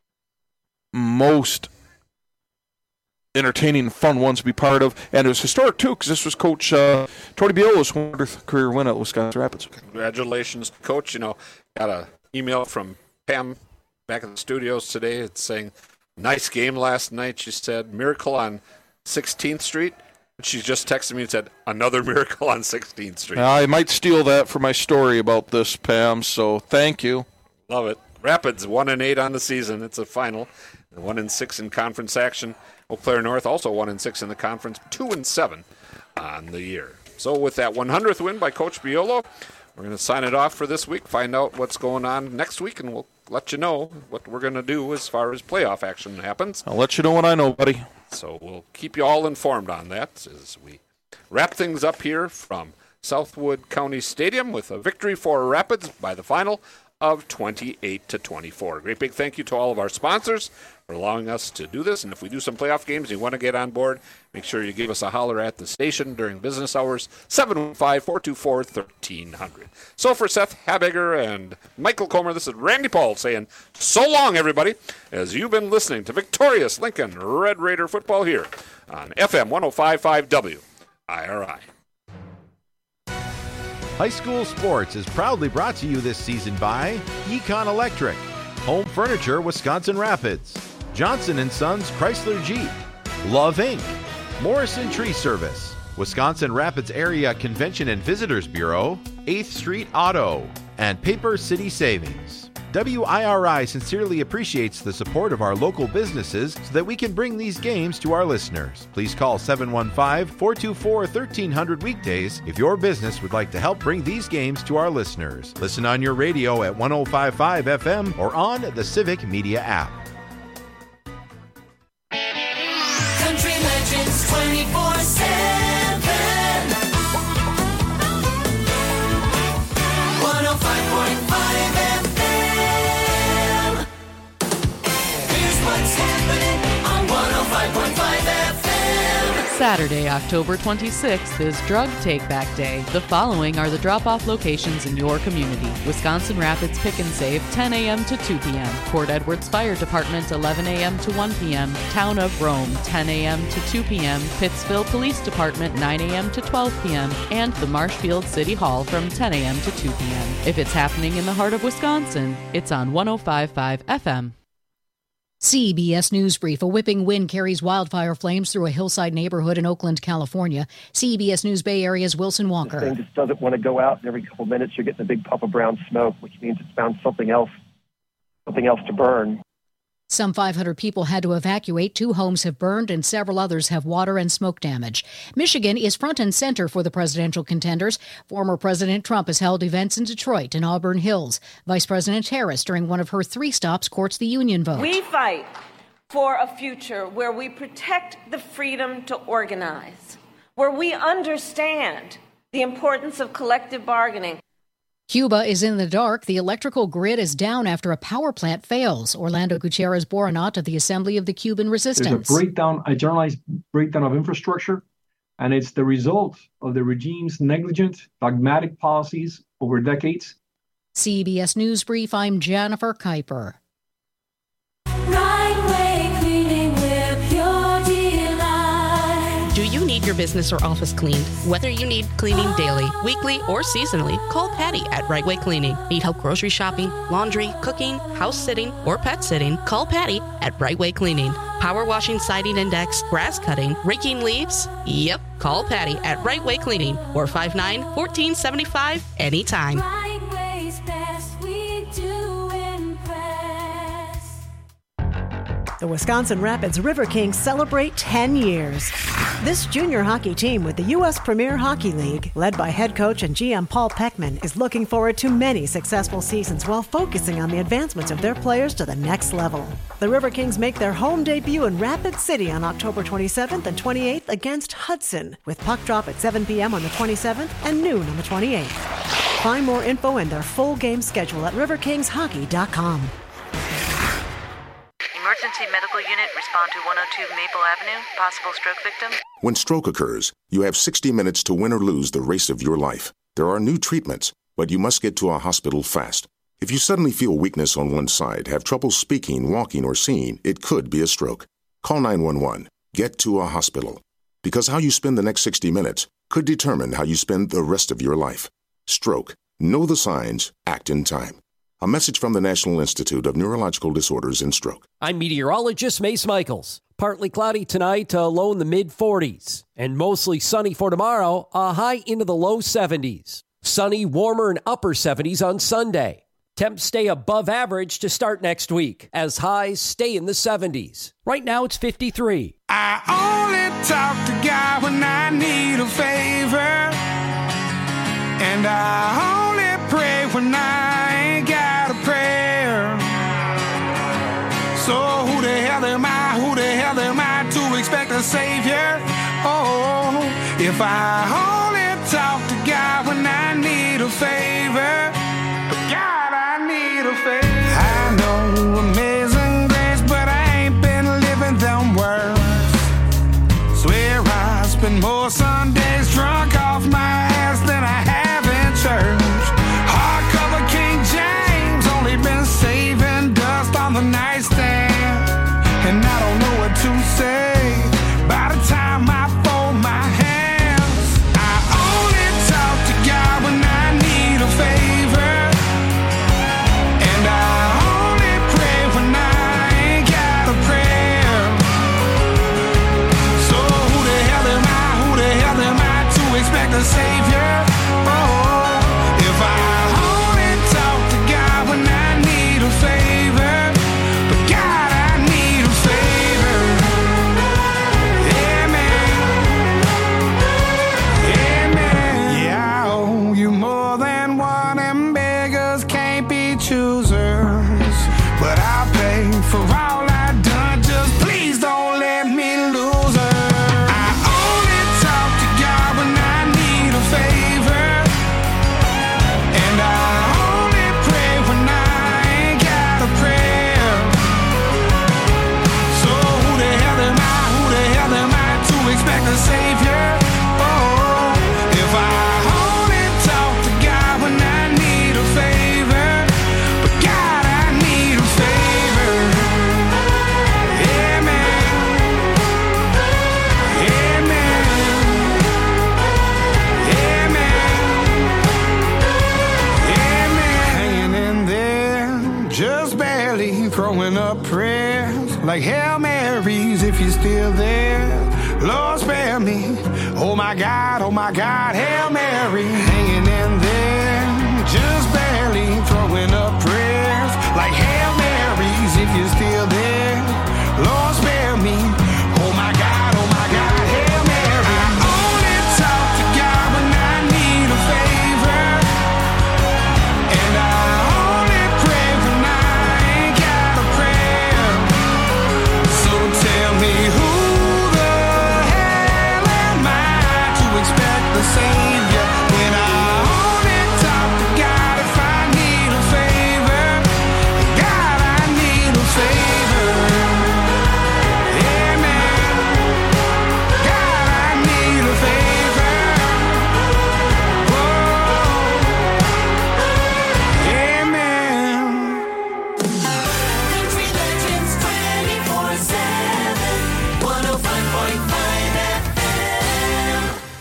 most entertaining, fun ones to be part of, and it was historic too because this was Coach uh, Tony Biola's hundredth career win at Wisconsin Rapids. Congratulations, Coach. You know, got an email from Pam back in the studios today. It's saying, nice game last night. She said, miracle on sixteenth Street. She just texted me and said, another miracle on sixteenth Street. Now, I might steal that for my story about this, Pam, so thank you. Love it. Rapids, one and eight on the season. It's a final. One and six in conference action. Eau Claire North also one and six in the conference, two and seven on the year. So with that one hundredth win by Coach Biolo, we're going to sign it off for this week. Find out what's going on next week, and we'll let you know what we're going to do as far as playoff action happens. I'll let you know when I know, buddy. So we'll keep you all informed on that as we wrap things up here from Southwood County Stadium with a victory for Rapids by the final of twenty-eight to twenty-four. Great big thank you to all of our sponsors for allowing us to do this. And if we do some playoff games and you want to get on board, make sure you give us a holler at the station during business hours, seven one five, four two four, one three zero zero. So for Seth Habegger and Michael Comer, this is Randy Paul saying so long, everybody, as you've been listening to Victorious Lincoln Red Raider football here on F M one oh five point five W I R I. High School Sports is proudly brought to you this season by Econ Electric, Home Furniture Wisconsin Rapids, Johnson and Sons Chrysler Jeep, Love Incorporated, Morrison Tree Service, Wisconsin Rapids Area Convention and Visitors Bureau, eighth Street Auto, and Paper City Savings. W I R I sincerely appreciates the support of our local businesses so that we can bring these games to our listeners. Please call seven one five, four two four, one three zero zero weekdays if your business would like to help bring these games to our listeners. Listen on your radio at one oh five point five F M or on the Civic Media app. Country Legends twenty-four seven. one oh five point five F M. Here's what's happening on one oh five point five F M. Saturday, October twenty-sixth is Drug Take Back Day. The following are the drop-off locations in your community. Wisconsin Rapids Pick and Save, ten a.m. to two p.m. Port Edwards Fire Department, eleven a.m. to one p.m. Town of Rome, ten a.m. to two p.m. Pittsville Police Department, nine a.m. to twelve p.m. And the Marshfield City Hall from ten a.m. to two p.m. If it's happening in the heart of Wisconsin, it's on one oh five point five F M. C B S News Brief. A whipping wind carries wildfire flames through a hillside neighborhood in Oakland, California. C B S News Bay Area's Wilson Walker. The thing just doesn't want to go out. Every couple of minutes, you're getting a big puff of brown smoke, which means it's found something else, something else to burn. Some five hundred people had to evacuate. Two homes have burned and several others have water and smoke damage. Michigan is front and center for the presidential contenders. Former President Trump has held events in Detroit and Auburn Hills. Vice President Harris, during one of her three stops, courts the union vote. We fight for a future where we protect the freedom to organize, where we understand the importance of collective bargaining. Cuba is in the dark. The electrical grid is down after a power plant fails. Orlando Gutierrez Boronat of the Assembly of the Cuban Resistance. There's a breakdown, a generalized breakdown of infrastructure, and it's the result of the regime's negligent, dogmatic policies over decades. C B S News Brief, I'm Jennifer Kuiper. Do you need your business or office cleaned? Whether you need cleaning daily, weekly, or seasonally, call Patty at Right Way Cleaning. Need help grocery shopping, laundry, cooking, house sitting, or pet sitting? Call Patty at Right Way Cleaning. Power washing, siding index, grass cutting, raking leaves? Yep, call Patty at Right Way Cleaning or five nine, one four seven five anytime. Right Way's best, we do impress. The Wisconsin Rapids River Kings celebrate ten years. This junior hockey team with the U S Premier Hockey League, led by head coach and G M Paul Peckman, is looking forward to many successful seasons while focusing on the advancements of their players to the next level. The River Kings make their home debut in Rapid City on October twenty-seventh and twenty-eighth against Hudson, with puck drop at seven p.m. on the twenty-seventh and noon on the twenty-eighth. Find more info and their full game schedule at river kings hockey dot com. Emergency medical unit, respond to one oh two Maple Avenue. Possible stroke victim. When stroke occurs, you have sixty minutes to win or lose the race of your life. There are new treatments, but you must get to a hospital fast. If you suddenly feel weakness on one side, have trouble speaking, walking, or seeing, it could be a stroke. Call nine one one. Get to a hospital. Because how you spend the next sixty minutes could determine how you spend the rest of your life. Stroke. Know the signs. Act in time. A message from the National Institute of Neurological Disorders and Stroke. I'm meteorologist Mace Michaels. Partly cloudy tonight, a low in the mid forties. And mostly sunny for tomorrow, a high into the low seventies. Sunny, warmer, and upper seventies on Sunday. Temps stay above average to start next week, as highs stay in the seventies. Right now it's fifty-three. I only talk to God when I need a favor. And I only pray when I ain't got a prayer. So who the hell am I, who the hell am I to expect a savior? Oh, if I only talk to God when I need a favor. God, I need Savior. Oh, if I only talk to God when I need a favor, but God, I need a favor. Amen. Amen. Yeah, I owe you more than one, and beggars can't be choosers. But I'll pay for all I've done. Just please don't let me lose her. I only talk to God when I need a favor, and I only pray when I ain't got a prayer. So who the hell am I? Who the hell am I to expect a savior? Oh, if I only talk to God when I need a favor, but God, I need a favor. Amen. Amen. Amen. Hanging in there, just barely throwing up prayers like Hail Marys if you're still there. Lord, spare me. Oh my God, oh my God, Hail Mary. Hanging in there, just barely throwing up prayers like Hail Marys if you're still there. Lord, spare me. Oh my God, oh my God, Hail Mary. I only talk to God when I need a favor, and I only pray when I ain't got a prayer. So tell me, who the hell am I to expect the Savior when I only talk to God if I need a favor? God, I need a favor. Amen. God, I need a favor. Whoa. Amen. Country Legends twenty-four seven, one oh five point five F M.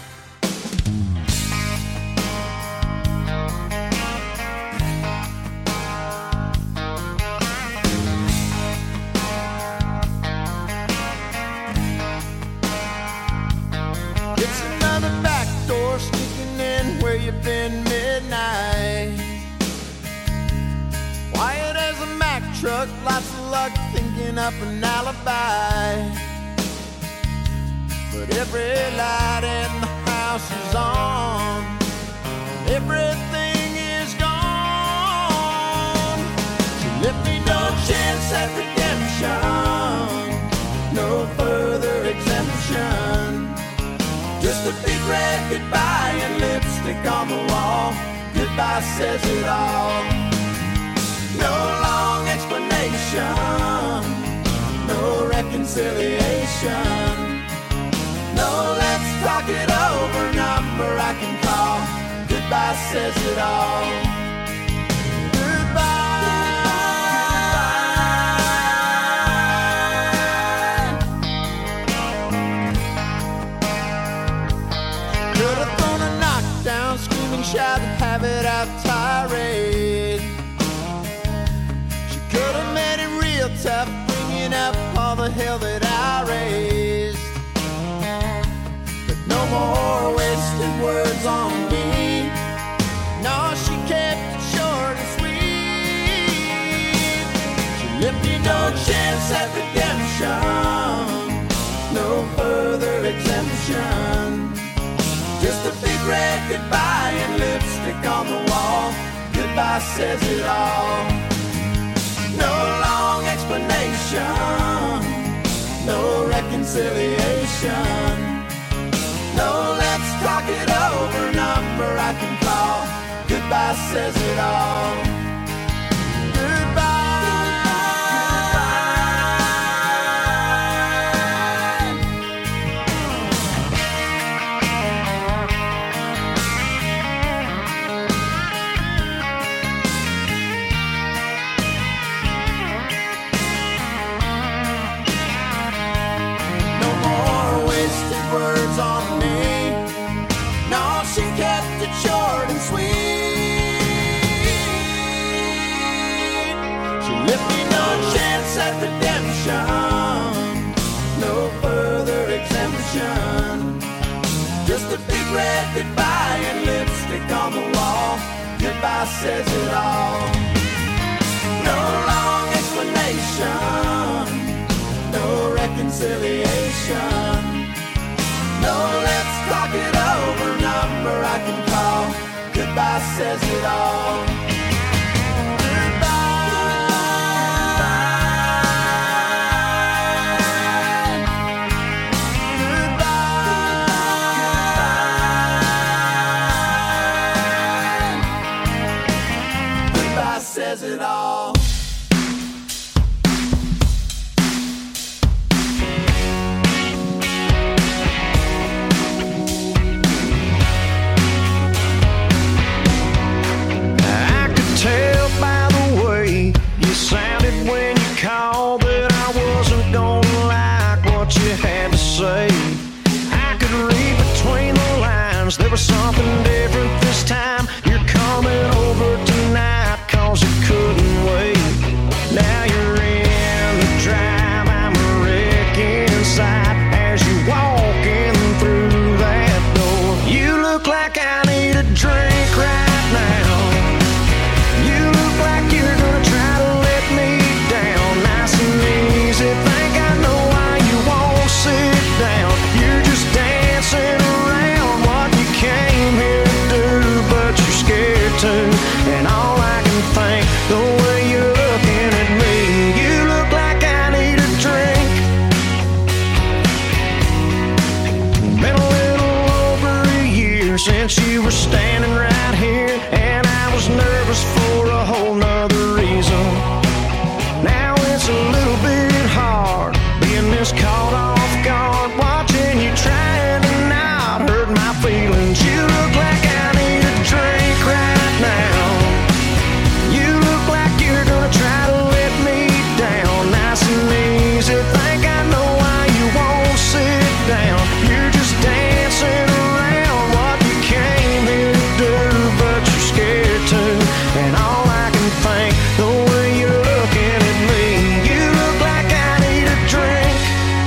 It's another back door sneaking in where you've been midnight. Quiet as a Mack truck, lots of luck thinking up an alibi. But every light in the house is on, everything is gone. So let me no chance at redemption, no further exemption. Just a big red goodbye and lipstick on the wall. Goodbye says it all. No long explanation, no reconciliation. No, let's talk it over, number I can call. Goodbye says it all. Could have thrown a knockdown, screaming, shout, and have it out tirade. She could have made it real tough, bringing up all the hell that I raised. But no more wasted words on me. No, she kept it short and sweet. She left me no chance at redemption, no further exemption. Just a big red goodbye and lipstick on the wall. Goodbye says it all. No long explanation, no reconciliation. No, let's talk it over, number I can call. Goodbye says it all. Words on me. No, she kept it short and sweet. She left me no chance at redemption, no further exemption. Just a big big red goodbye and lipstick on the wall. Goodbye says it all. No long explanation, no reconciliation, no let's talk it over number I can call. Goodbye says it all. Says it all. I could tell by the way you sounded when you called that I wasn't gonna like what you had to say. I could read between the lines, there was something different this time. You're coming over tonight, cause you couldn't wait. Now you're in the drive, I'm a wreck inside. As you're walking through that door, you look like I need a drink right now. You look like you're gonna try to let me down. Nice and easy, think I know why you won't sit down. You're just dancing around what you came here to do, but you're scared to. And all I can think, the way you're looking at me, you look like I need a drink. Been a little over a year since you were standing right here, and I was nervous for a whole nother reason. Now it's a little bit hard being this caught off guard, watching you trying to not hurt my feelings. You look like I need a drink right now. You look like you're gonna try to let me down. Nice and easy, think I know why you won't sit down. You're just dancing around what you came here to do, but you're scared to. And all I can think, the way you're looking at me, you look like I need a drink.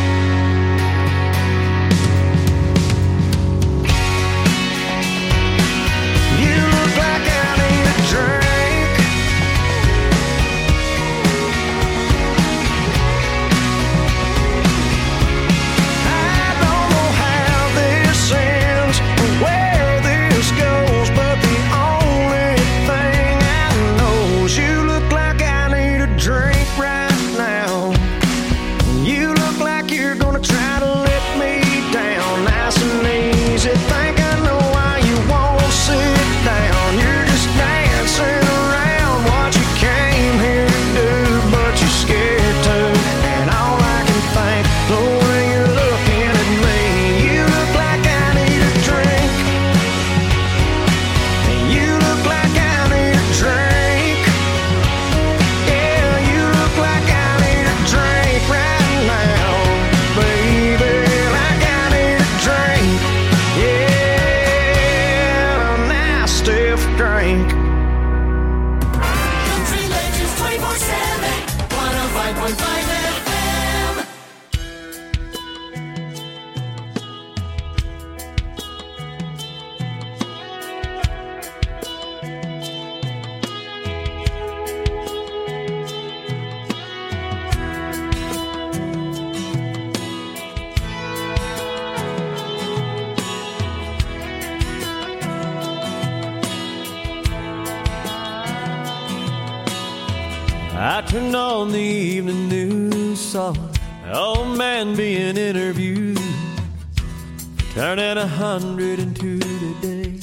You look like I need a drink. I don't know how this ends or where this goes, but the only thing I know is you look like I need a drink right now. You look like you're gonna try to let me down. Nice and easy, think I know why you won't sit down. You're just dancing around what you came here to do, but you're scared to. And all I can think, the way you're looking at me, you look like I need a drink. And you look like I need a drink. Yeah, you look like I need a drink right now, baby. Like I need a drink. Yeah, a nice stiff drink. Country Legends twenty-four seven, one oh five point five F M. I turned on the evening news, saw an old man being interviewed, turning a hundred and two today.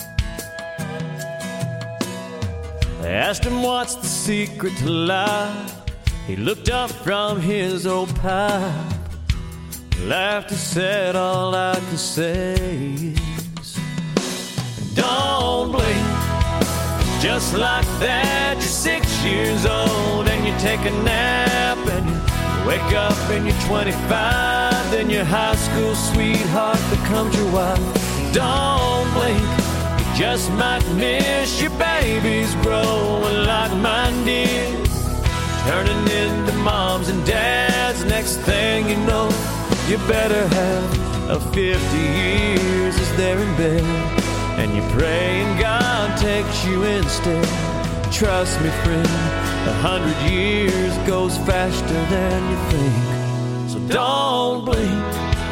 They asked him what's the secret to life. He looked up from his old pipe, laughed and said, all I can say is, don't blink. Just like that, you're six years old and you take a nap and you wake up and you're twenty-five. Then your high school sweetheart becomes your wife. Don't blink, you just might miss your babies growing like mine did, turning into moms and dads. Next thing you know, you better have of fifty years is there in bed, and you pray and God takes you instead. Trust me, friend, a hundred years goes faster than you think, so don't blink.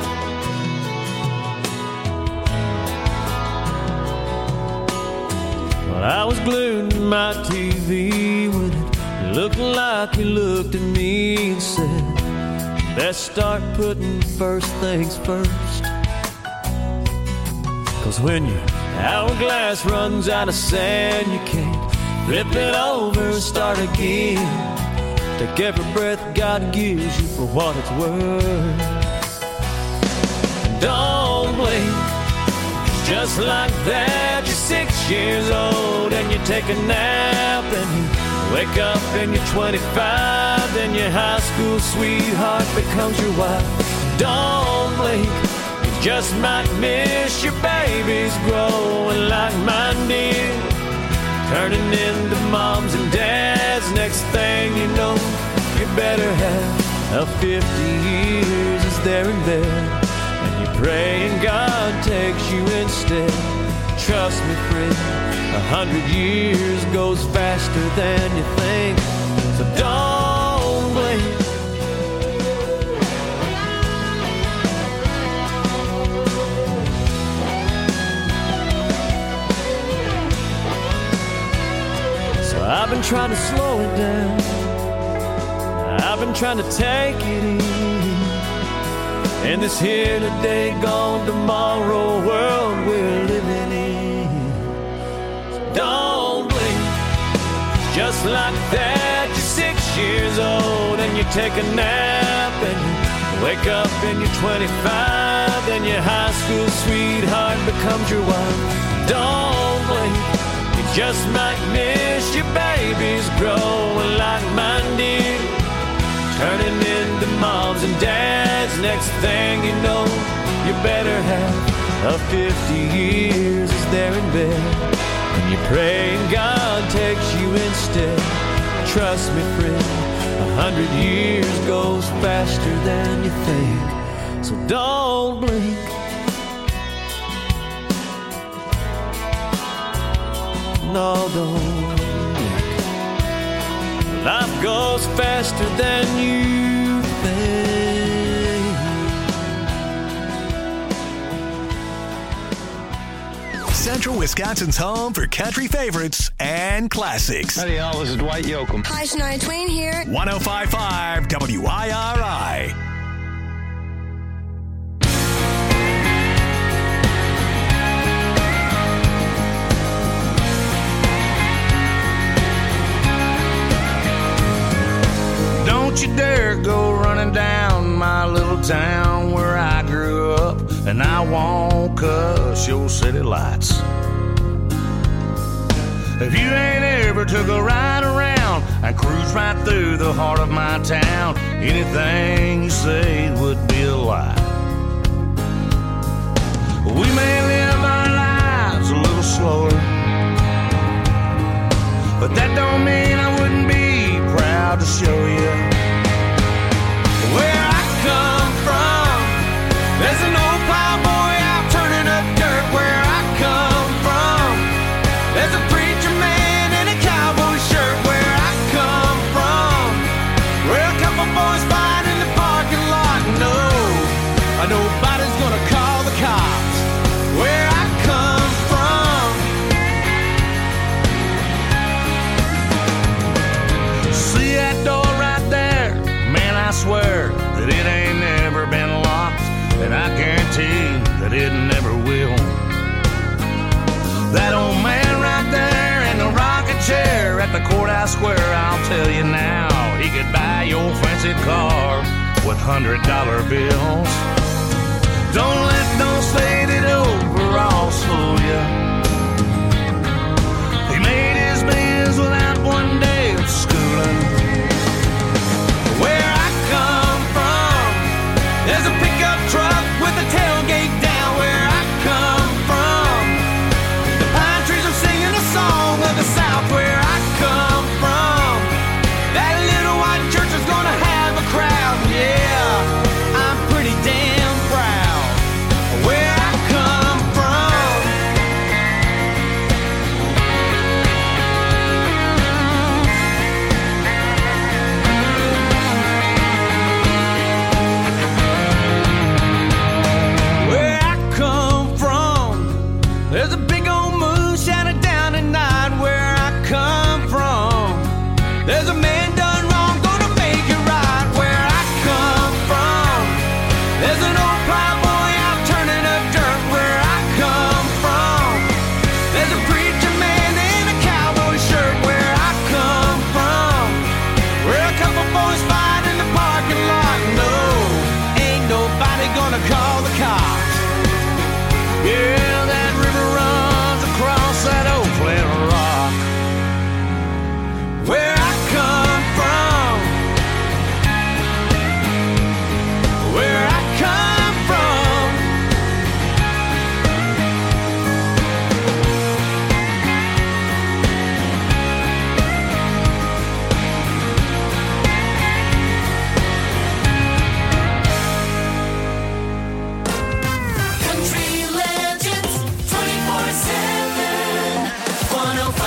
Well, I was glued to my T V when it looked like you looked at me and said, best start putting first things first. Cause when your hourglass runs out of sand, you can't flip it over and start again. Take every breath God gives you for what it's worth. Don't blink, just like that you're six years old and you take a nap and you wake up and you're twenty-five, then your high school sweetheart becomes your wife. Don't blink, you just might miss your babies growing like mine did, turning into moms and dads. Next thing you know, you better have a fifty years is there in bed, and you pray and God takes you instead. Trust me, friend, a hundred years goes faster than you think, so don't blink. So I've been trying to slow it down, I've been trying to take it easy, in this here today, gone tomorrow world we're living in. Don't blink, just like that you're six years old and you take a nap and you wake up and you're twenty-five, then your high school sweetheart becomes your wife. Don't blink, you just might miss your babies growing like mine did, turning into moms and dads. Next thing you know, you better have a fifty years is there in bed, and you pray and God takes you instead. Trust me, friend, a hundred years goes faster than you think, so don't blink. No, don't blink. Life goes faster than you think. Central Wisconsin's home for country favorites and classics. Howdy, y'all. This is Dwight Yoakam. Hi, Shania Twain here. one oh five point five W I R I. Don't you dare go running down my little town where I grew up, and I won't cuss your city lights. If you ain't ever took a ride around and cruise right through the heart of my town, anything you say would be a lie. We may live our lives a little slower, but that don't mean I wouldn't be proud to show you where I come from. There's an old plowboy out turning up dirt where I come from. There's a preacher man in a cowboy shirt where I come from. Where a couple boys fight in the parking lot. No, nobody's gonna call the cops where I come from. See that door right there? Man, I swear that it ain't never been locked, and I guarantee that it never will. That old man right there in the rocking chair at the courthouse square, I'll tell you now, he could buy your fancy car with hundred dollar bills. Don't let those faded overalls fool you. He made his bills without one day of schooling. Where I come from, there's a pickup truck with a tailgate down where I come from. The pine trees are singing a song of the South where I come from. That little white church is gonna have a crowd, yeah, I'm pretty damn proud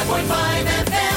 five point five F M.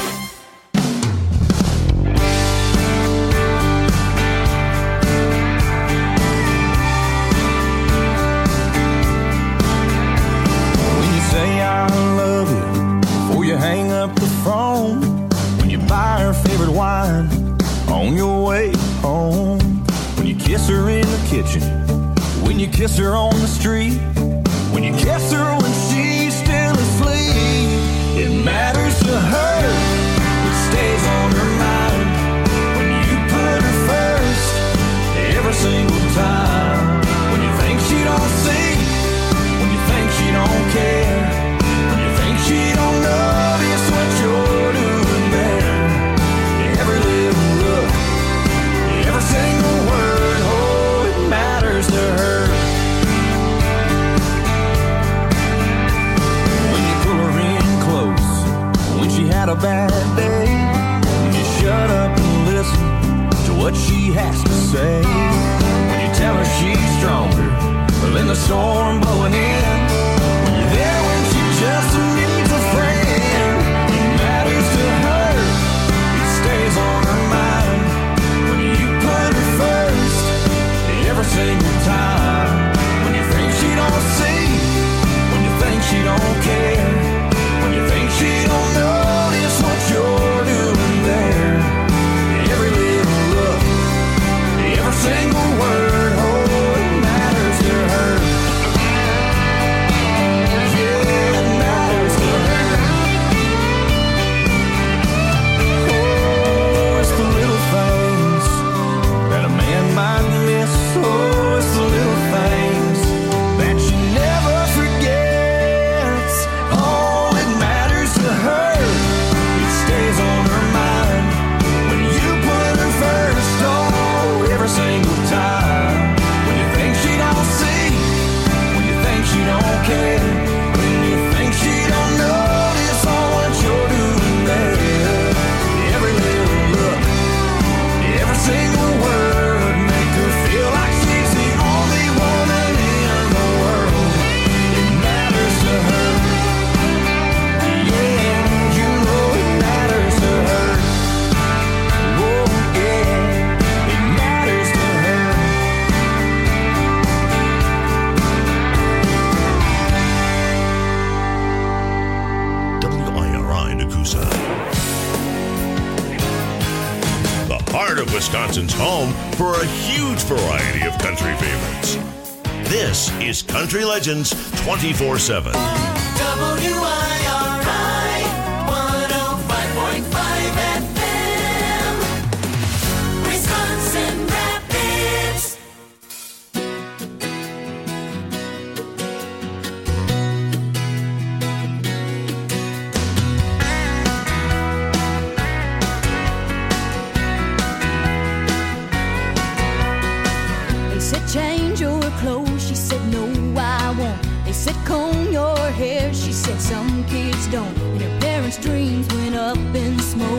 When you say I love you before you hang up the phone, when you buy her favorite wine on your way home, when you kiss her in the kitchen, when you kiss her on the street, when you kiss her when she's still asleep, it matters to her, it stays on her mind, when you put her first, every single time, when you think she don't see, when you think she don't care, when you think she don't notice what you're doing there, every little look, every single word, oh, it matters to her. When you pull her in close, when she had a bad day, when you shut up and listen to what she has to say, when you tell her she's stronger than the storm blowing in, when you're there when she just needs a friend, it matters to her, it stays on her mind, when you put her first, every single time, when you think she don't see, when you think she don't care, when you think she don't notice what you're doing there, every little look, every single word, oh, it matters to her. Yeah, it matters to her. Oh, it's the little things that a man might miss. Oh, it's the little things that she never forgets. Oh, it matters to her, it stays on her mind, when you put her first, oh, every single time, when you think she don't see, when you think she don't care, when you think she don't notice all what you're doing there, every little look, every single word, make her feel like she's the only woman in the world. It matters to her. Yeah, you know it matters to her. Oh, yeah, it matters to her. W I R I Nakusa. The heart of Wisconsin's home for a huge variety of country favorites. This is Country Legends twenty-four seven. W I R I one oh five point five F M. Wisconsin Rapids. They said change your clothes, she said no I won't. They said comb your hair, she said some kids don't. And her parents' dreams went up in smoke.